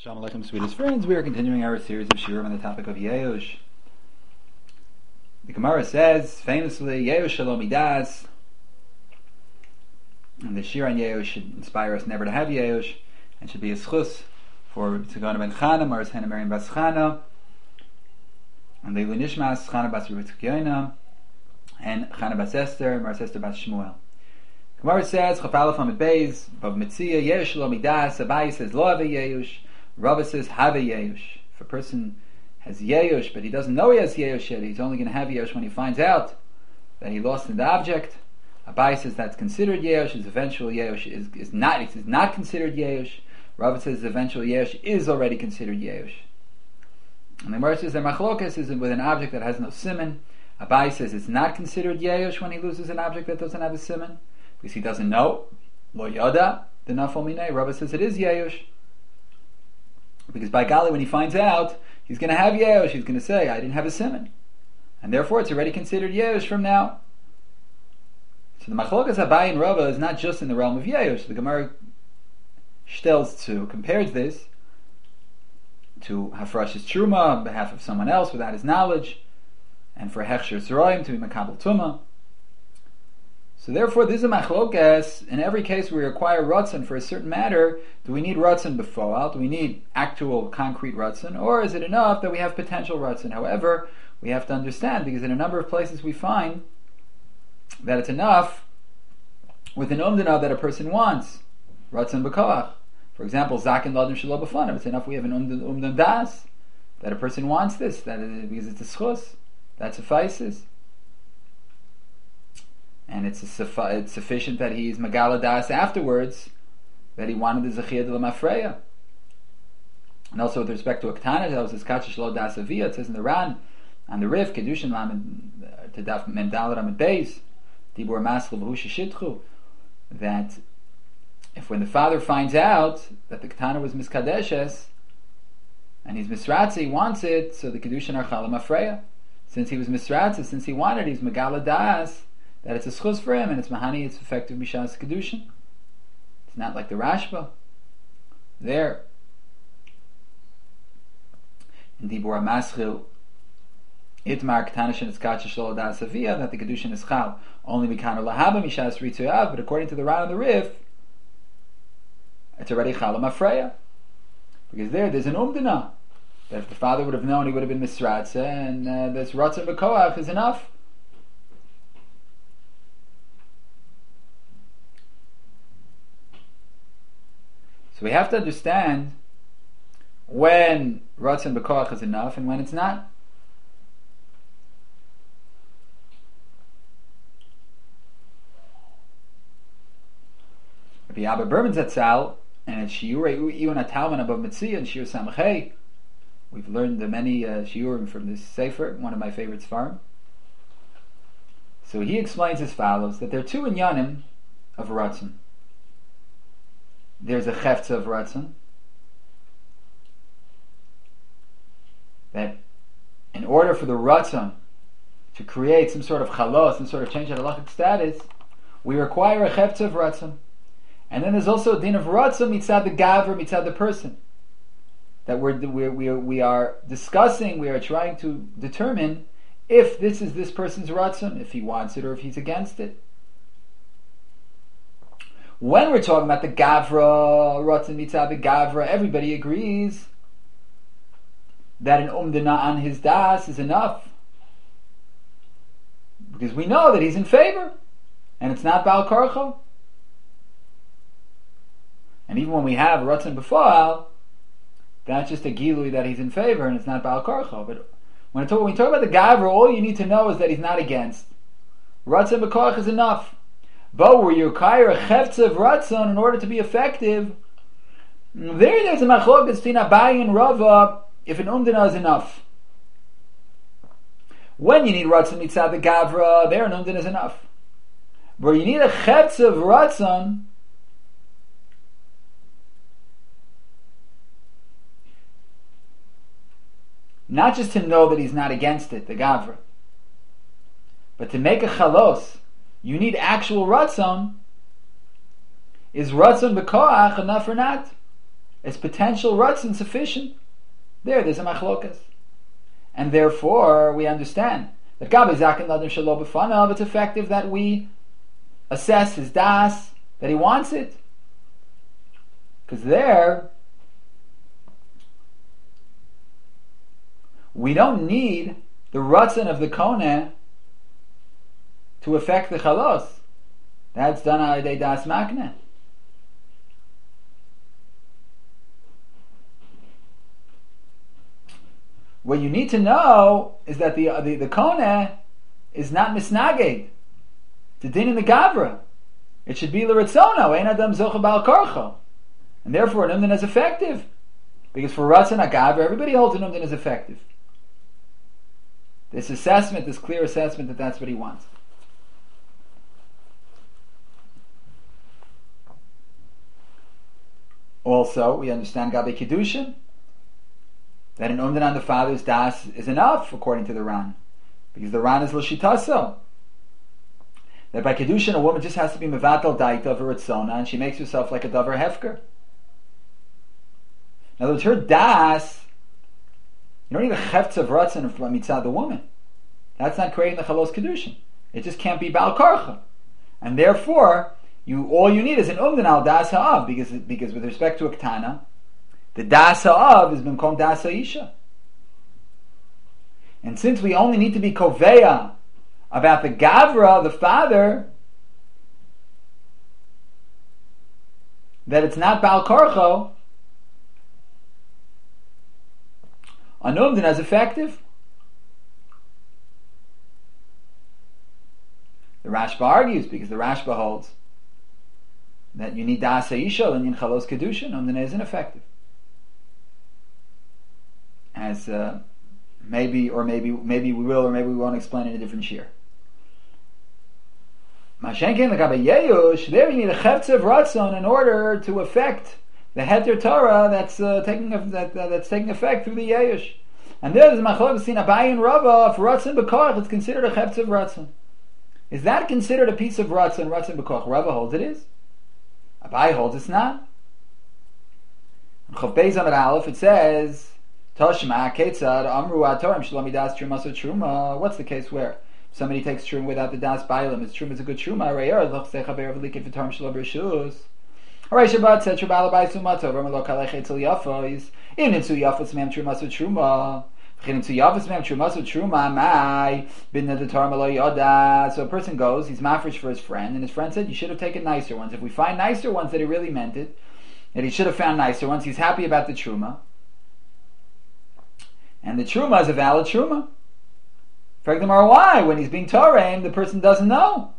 Shalom Aleichem, sweetest friends. We are continuing our series of shiurim on the topic of Yeush. The Gemara says, famously, Yeush Shalom Midas, and the shir on Yeush should inspire us never to have Yeush, and should be a schus for Tzigana ben Chana, Maris Hannah Miriam bas Chana, and Leilu Nishmas, Chana bas Rutzkiona, and Chana bas Esther, Maris Esther bas Shmuel. Gemara says, Chafalaf Hamid Beis, Bav Mitzia, Yeush Shalom Midas, Abai says, Lo Ave Yeush, Rava says, have a Yeush. If a person has Yeush, but he doesn't know he has Yeush yet, he's only going to have Yeush when he finds out that he lost in the object. Abai says that's considered Yeush, his eventual Yeush is not considered Yeush. Rava says his eventual Yeush is already considered Yeush. And the Gemara says that Machlokas is with an object that has no siman. Abai says it's not considered Yeush when he loses an object that doesn't have a siman, because he doesn't know. Lo Yada, the Nafal Minei. Rava says it is Yeush. Because by Gali, when he finds out, he's going to have Yeush, he's going to say, I didn't have a siman. And therefore it's already considered Yeush from now. So the Machlokas Abai and Rava is not just in the realm of Yeush. The Gemara compares this to Hafrash's Truma on behalf of someone else without his knowledge, and for Hechsher Zeroim to be Makabel Tumah. So therefore, this is a machlokas. In every case we require ratzon for a certain matter. Do we need ratzon befoal? Do we need actual concrete ratzon? Or is it enough that we have potential ratzon? However, we have to understand, because in a number of places we find that it's enough with an umdana that a person wants. Ratzon b'koach. For example, zaken ladim shelo b'fanav. It's enough we have an umdan das, that a person wants this, because it's a schus. That suffices. And it's sufficient that he's Megala Das afterwards, that he wanted the Zechiyah de la Mafreya. And also with respect to Aktana, tells us Kachish Lo Das Aviyah, it says in the Ran, on the Rif, Kedushin Lamed, to Daf Mendal Ramad Beis, Dibur Masl V'Husha Shitchu, that if when the father finds out that the Aktana was Miskadeshes, and he's Misratzi, he wants it, so the Kedushin are Chala Mafreya. Since he was Misratzi, since he wanted it, he's Megala Das, that it's a schus for him, and it's mahani, it's effective mishas kedushin. It's not like the Rashba. There, in Dibur Maschil, Itmar Ktanish and Iskach Shlo Das Aviyah, that the kedushin is chal only mikano lahaba mishas ritzuyav, but according to the Ran on the Rif, it's already chal mafreya, because there's an umdana that if the father would have known, he would have been misratze, and this ratzon b'koach is enough. So we have to understand when Ratzon B'Koach is enough and when it's not. Rabbi Abba Berman Zatzal, and at Shiurei Iyon HaTalman above Metzia and Shiur Samachei, we've learned the many Shiurim from this Sefer, one of my favorites farm. So he explains as follows, that there are two inyanim of Ratzon. There's a cheftza of ratzon, that in order for the ratzon to create some sort of chalos, some sort of change in halachic status, we require a cheftza of ratzon. And then there's also a din of ratzon mitzad the gavra, mitzad the person, that we are discussing, we are trying to determine if this is this person's ratzon, if he wants it or if he's against it. When we're talking about the Gavra, Ratzon Mitzad the Gavra, everybody agrees that an umdana on his das is enough. Because we know that he's in favor, and it's not Baal Karcho. And even when we have Ratzon B'Foal, that's just a Gilui that he's in favor, and it's not Baal Karcho. But when we talk about the Gavra, all you need to know is that he's not against. Ratzon B'Koach is enough. But where you require a cheftza of ratzon in order to be effective, there's a machlokas between Abai and Rava if an umdana is enough. When you need ratzon mitzad the gavra, there an umdana is enough. But you need a cheftza of ratzon, not just to know that he's not against it, the gavra, but to make a chalos. You need actual ratzon. Is ratzon b'koach enough or not? is potential Ratzon sufficient? There's a machlokas. And therefore, we understand that Gabi Zaken Ladim Shalo B'fanav, it's effective that we assess his das, that he wants it. Because there, we don't need the Ratzon of the Koneh to affect the Chalos. That's done al yedei das makneh. What you need to know is that the Koneh is not misnaged. The din in the Gavra. It should be l'ritzono, ein adam zocha bal karcho. And therefore an umdin is effective. Because for Ratzon HaGavra, everybody holds an umdin is effective. This assessment, this clear assessment that that's what he wants. Also, we understand Gabi Kiddushin, that an umdin on the father's das is enough, according to the Ran. Because the Ran is l'shitaso. That by Kiddushin, a woman just has to be mevatel daita of her ritzona, and she makes herself like a davar hefker. In other words, her das, you don't need a cheftz of ratzon from mitzad the woman. That's not creating the chalos Kiddushin. It just can't be bal karcha. And therefore, all you need is an umdin al das ha'av, because with respect to a ktana, the das ha'av has been called das ha'isha. And since we only need to be koveya about the gavra, the father, that it's not bal karcho, an umdin is effective. The Rashba argues, because the Rashba holds that you need das ha'isha and yin chalos kedushin, umdin isn't effective. As maybe we will, or maybe we won't explain in a different shir. Mashenken l'gabe yeyush, there you need a cheftz of ratzon in order to affect the heter Torah that's taking effect through the yeyush. And there's machlokes between Abaye and Rava. If ratzon b'koach, it's considered a cheftz of ratzon. Is that considered a piece of ratzon b'koach? Rava holds it is. Abaye holds it's not. In Chav Beis Amud Aleph it says, Toshma ketzad amru atorim shelo midas truma so truma. What's the case where somebody takes truma without the das bailam? His truma is a good truma. Reyer loch sechaber v'likit v'torim shelo b'rishus. Alright, Shabbat said trubal abai sumato v'merlo kalech etzel yafos. Even in su yafos mem truma so truma. So a person goes, he's mafresh for his friend, and his friend said, you should have taken nicer ones. If we find nicer ones that he really meant it, that he should have found nicer ones, he's happy about the truma. And the truma is a valid truma. For example, why? When he's being Torah, the person doesn't know.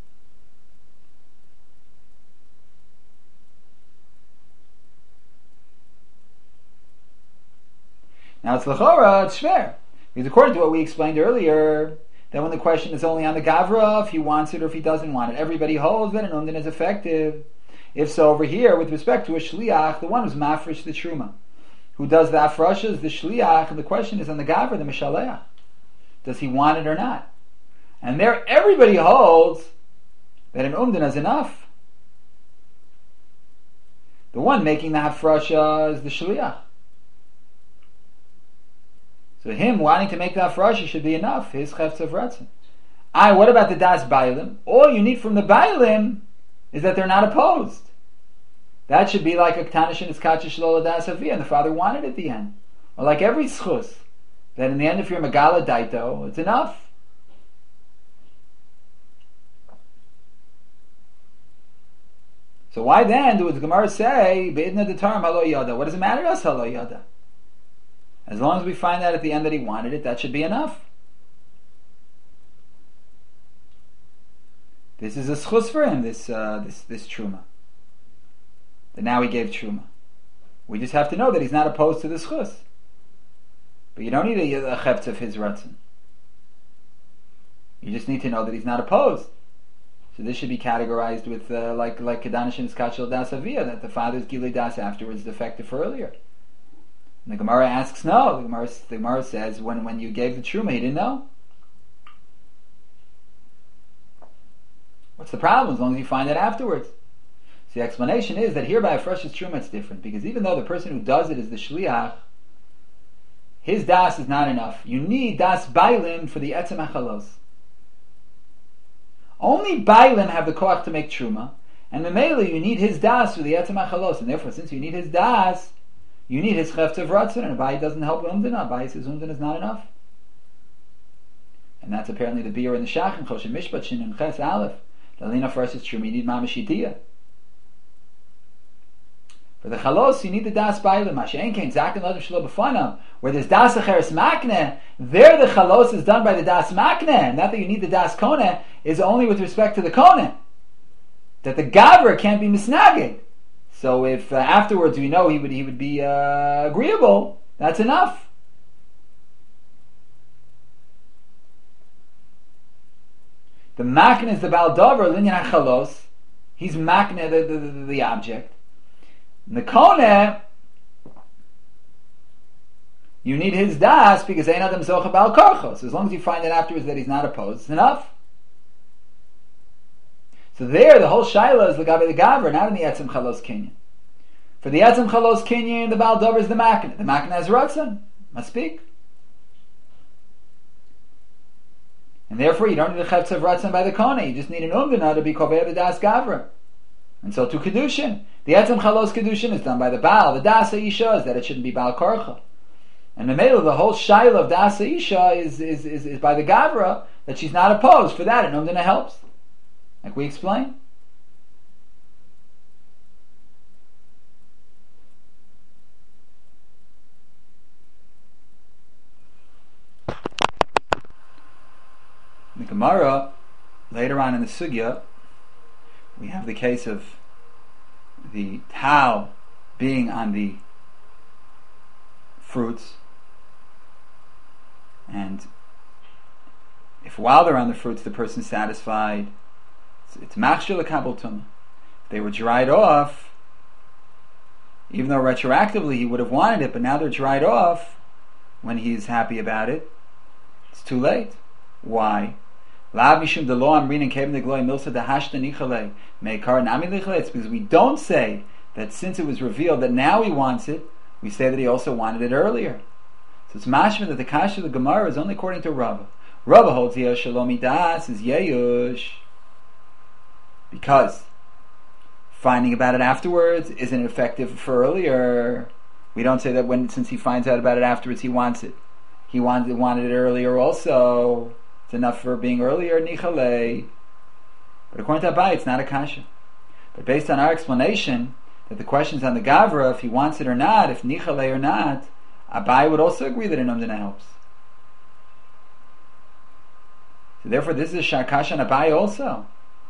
Now it's l'chora, it's shver. Because according to what we explained earlier, that when the question is only on the gavra, if he wants it or if he doesn't want it, everybody holds that an umdin is effective. If so, over here, with respect to a shliach, the one who's mafresh the truma, who does the afrasha is the shliach, and the question is on the gavra, the mishaleach. Does he want it or not? And there, everybody holds that an umdin is enough. The one making the hafrasha is the shliach. So him wanting to make the afrasha should be enough. His cheftz of ratzon. What about the das bailim? All you need from the bailim is that they're not opposed. That should be like a ktanish and iskacha shlola das aviyah, and the father wanted at the end. Or like every schus, that in the end if you're megala daito, it's enough. So why then do the Gemara say, be'idna detarm halo yada? What does it matter to us halo yada? As long as we find out at the end that he wanted it, that should be enough. This is a schus for him, this truma. That now he gave truma. We just have to know that he's not opposed to the schus. But you don't need a cheftz of his ratzon. You just need to know that he's not opposed. So this should be categorized with like kedanish and skachel das aviyah, that the father's gilei das afterwards is effective earlier. And the Gemara asks, no. The Gemara says, when you gave the truma, he didn't know. What's the problem? As long as you find it afterwards. So the explanation is that here by Afreshus Truma it's different, because even though the person who does it is the Shliach, his das is not enough. You need das bailim for the etzem hachalos. Only bailim have the koach to make truma, and memela you need his das for the etzem hachalos, and therefore since you need his das, you need his chefetz of ratzon, and Abaye doesn't help umdina. Abaye says umdina is not enough. And that's apparently the beer in the shach, and choshen mishpat shin and ches aleph. The lina first is truma, you need mamashitiyah. For the chalos, you need the das bailim. Mashen kein zaken ladim shelo b'fanam. Where there's das acheres makne, there the chalos is done by the das makne, and not that you need the das kone is only with respect to the kone. That the gavra can't be misnagid. So if afterwards we know he would be agreeable, that's enough. The makne is the baldover linyan hachalos. He's makne the object. The kone, you need his das because ein adam zocha bal karchos. As long as you find out afterwards that he's not opposed, it's enough. So there, the whole shaila is l'gabe the gavra, not in the etzem chalos kinyan. For the etzem chalos kinyan, the bal dover is the makna. The makna has ratzon, must speak, and therefore you don't need a chetz of ratzon by the kone. You just need an umdana to be kovei the das gavra. And so to kedushin, the etzem chalos kedushin is done by the baal. The das isha is that it shouldn't be bal karcha. And the mele, the whole shaila of das isha is by the gavra that she's not opposed. For that, an umdana helps, like we explained. In the Gemara, later on in the sugya, we have the case of the towel being on the fruits, and if while they're on the fruits the person's satisfied, it's machshir l'kabel tumah. If they were dried off, even though retroactively he would have wanted it, but now they're dried off, when he's happy about it, it's too late. Why? It's because we don't say that since it was revealed that now he wants it, we say that he also wanted it earlier. So it's mashma that the kasha of the Gemara is only according to Rava. Rava holds the Shalomi Das is Yeyush, because finding about it afterwards isn't effective for earlier. We don't say that since he finds out about it afterwards he wants it. He wanted it earlier also. It's enough for being earlier, nichale. But according to Abaye, it's not a kasha. But based on our explanation, that the question's on the gavra, if he wants it or not, if nichale or not, Abaye would also agree that an umdana helps. So therefore, this is a shakash on Abaye also.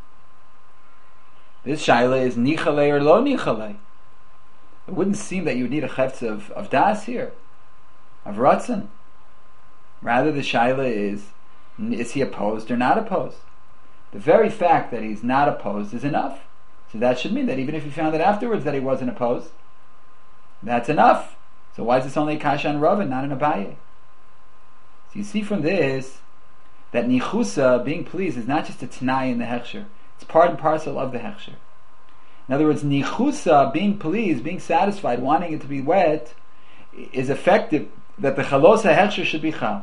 This shaila is nichale or lo nichale. It wouldn't seem that you would need a chetz of das here, of ratzon. Rather, the shaila is he opposed or not opposed? The very fact that he's not opposed is enough. So that should mean that even if he found out afterwards that he wasn't opposed, that's enough. So why is this only a kasha on Rav and not an Abaye? So you see from this that nichusa, being pleased, is not just a t'nai in the hechsher. It's part and parcel of the hechsher. In other words, nichusa, being pleased, being satisfied, wanting it to be wet, is effective, that the chalos hechsher should be chal.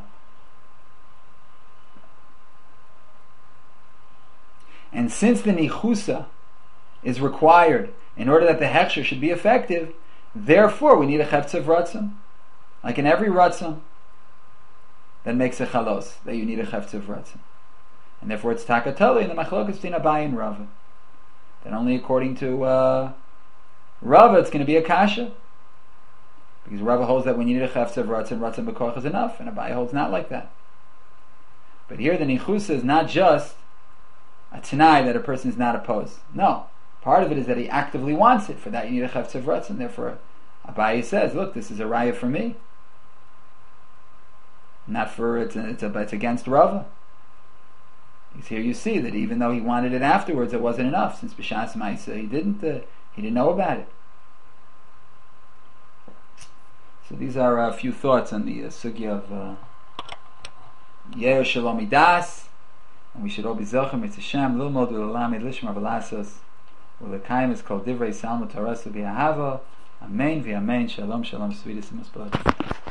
And since the nichusa is required in order that the hechsher should be effective, therefore we need a chetz of ratzon. Like in every ratzon that makes a chalos, that you need a chetz of ratzon. And therefore it's takatali in the machlokas between Abaye and Rava. Then only according to Rava it's going to be a kasha. Because Rava holds that when you need a chetz of ratzon, ratzon b'koach is enough, and Abaye holds not like that. But here the nichusa is not just a t'nai that a person is not opposed. No. Part of it is that he actively wants it. For that you need a chetz of ratzon. Therefore, Abaye says, look, this is a raya for me. Not for, it's against Rava. Because here you see that even though he wanted it afterwards, it wasn't enough. Since B'shas Ma'isa, he didn't know about it. So these are a few thoughts on the sugya of Yeir Shalomi Das. And we should all be Zochem, it's Hashem, Lilmod, L'Lamed, Lishma, V'Lasos, Ulekayim is called Divrei Salmut Torah B'Ahava. Amen v'Amen. Shalom, shalom, sweetest and most beloved.